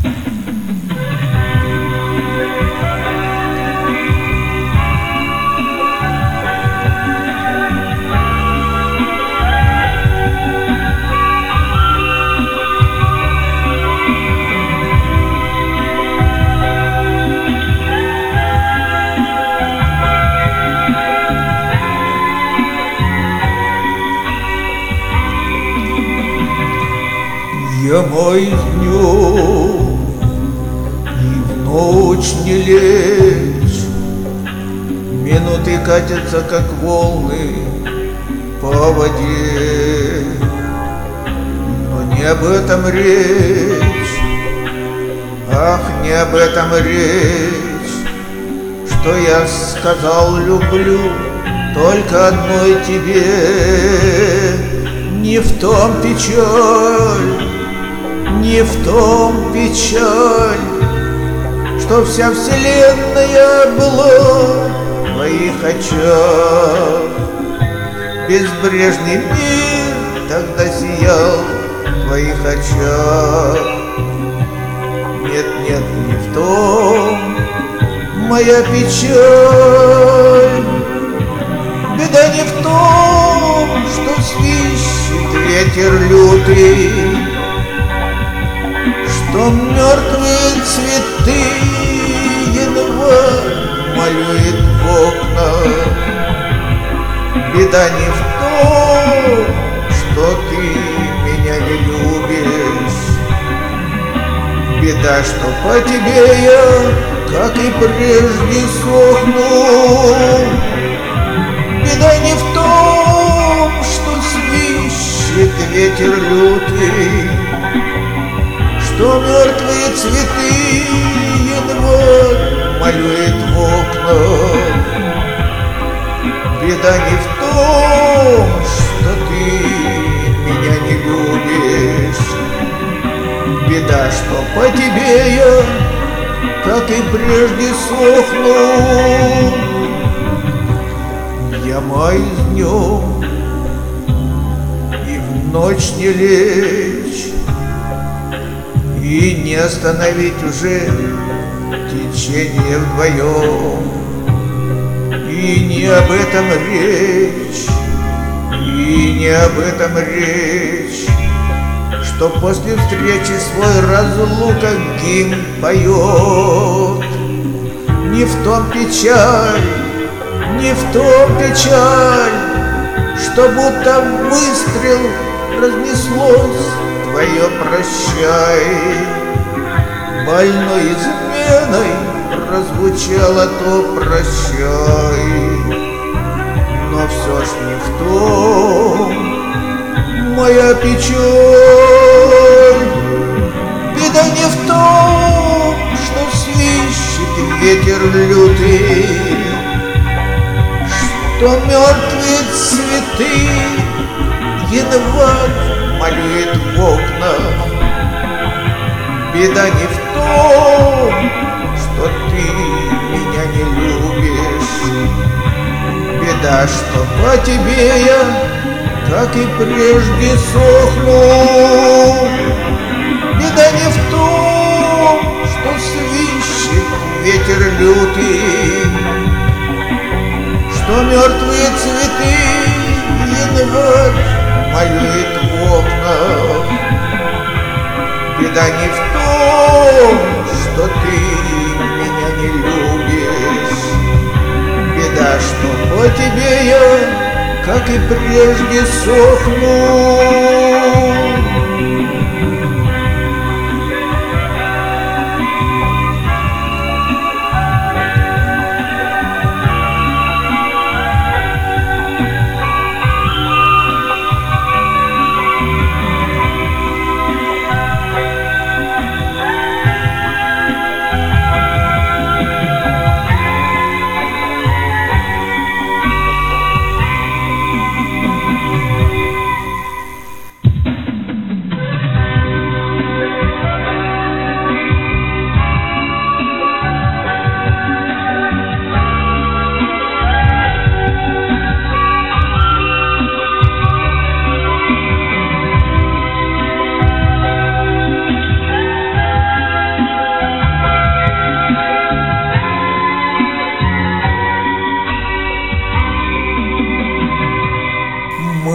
Я мазню, и в ночь не лечь. Минуты катятся, как волны по воде. Но не об этом речь, ах, не об этом речь, что я сказал люблю только одной тебе. Не в том печаль, не в том печаль, что вся вселенная была в твоих очах. Безбрежный мир тогда сиял в твоих очах. Нет, нет, не в том моя печаль. Беда не в том, что свищет ветер лютый, что мертвые цветы январь малюет в окнах. Беда не в том, что ты меня не любишь. Беда, что по тебе я, как и прежде, сохну. Беда не в том, что свищет ветер лютый, что мертвые цветы январь малюет в окнах. Беда не в том, что ты меня не любишь. Беда, что по тебе я, как и прежде, сохну. Я май днем, и в ночь не лечь, и не остановить уже течение вдвоем. И не об этом речь, и не об этом речь, что после встречи свой разлука гимн поет. Не в том печаль, не в том печаль, что будто выстрел разнеслось твое прощай. Больной изменой прозвучало то прощай. Но все ж не в том моя печаль. Беда не в том, что свищет ветер лютый, что мертвые цветы январь малюет в окнах. Беда не в том, что ты меня не любишь. Беда, что по тебе я, как и прежде, сохну. Беда не в том, что свищет ветер лютый, что мертвые цветы январь малюет в окнах. Беда не в том, что ты меня не любишь. Беда, что по тебе я, как и прежде, сохну.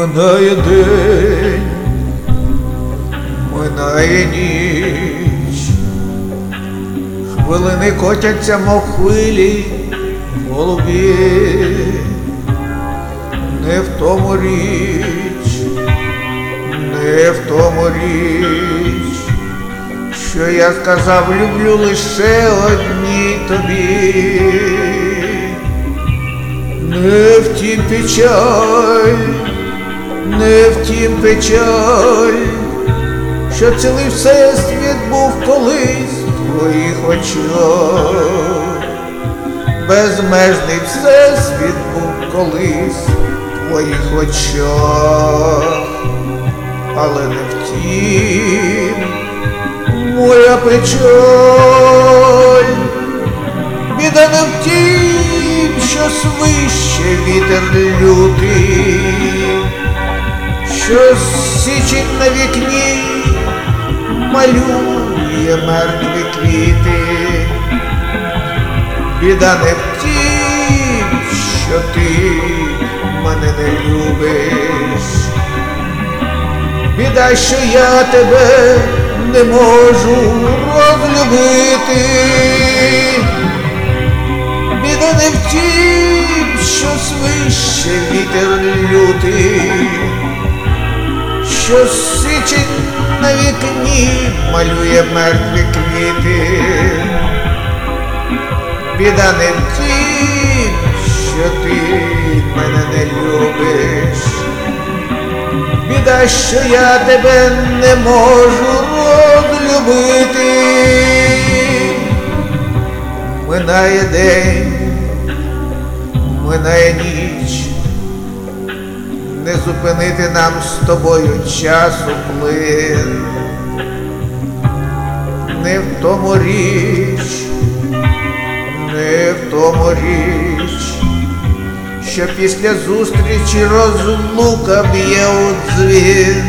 Минає день, минає ніч, хвилини котяться, мов хвилі голубі. Не в тому річ, не в тому річ, що я сказав, люблю лише одній тобі. Не втім печаль, не втім печаль, що цілий всесвіт був колись в твоїх очах. Безмежний всесвіт був колись в твоїх очах. Але не втім моя печаль, біда не втім, що свище вітер лютий, що січень на вікні малює мертві квіти. Біда не втім, що ти мене не любиш. Біда, що я тебе не можу розлюбити. Біда не втім, що свище вітер лютий, що сичить на вікні малює мертві квіти. Біда не втім, що ти мене не любиш. Біда, що я тебе не можу розлюбити. Минає день, минає ніч, не зупинити нам з тобою часу плин. Не в тому річ, не в тому річ, що після зустрічі розлука б'є у дзвін.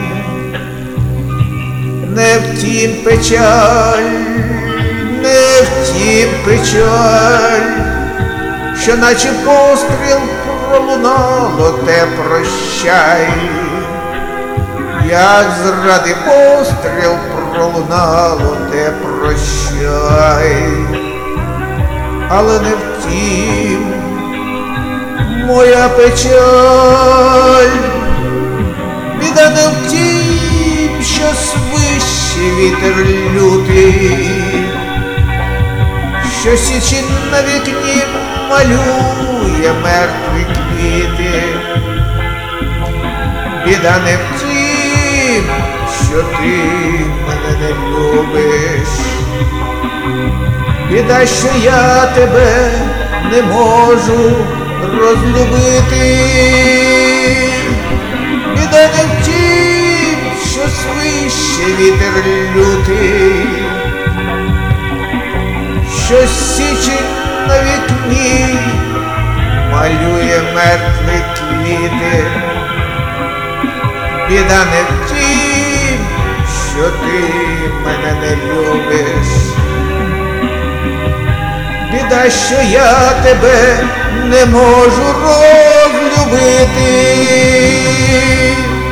Не втім печаль, не втім печаль, що наче постріл пролунало те прощай. Як зради постріл пролунало те прощай. Але не втім моя печаль, біда не втім, що свище вітер лютий, що січить на вікні малює мертві квіти. Біда не втім, що ти мене не любиш. Біда, що я тебе не можу розлюбити. Біда не втім, що свище вітер лютий, що січить на вікні малює мертві квіти. Біда не втім, що ти мене не любиш. Біда, що я тебе не можу розлюбити.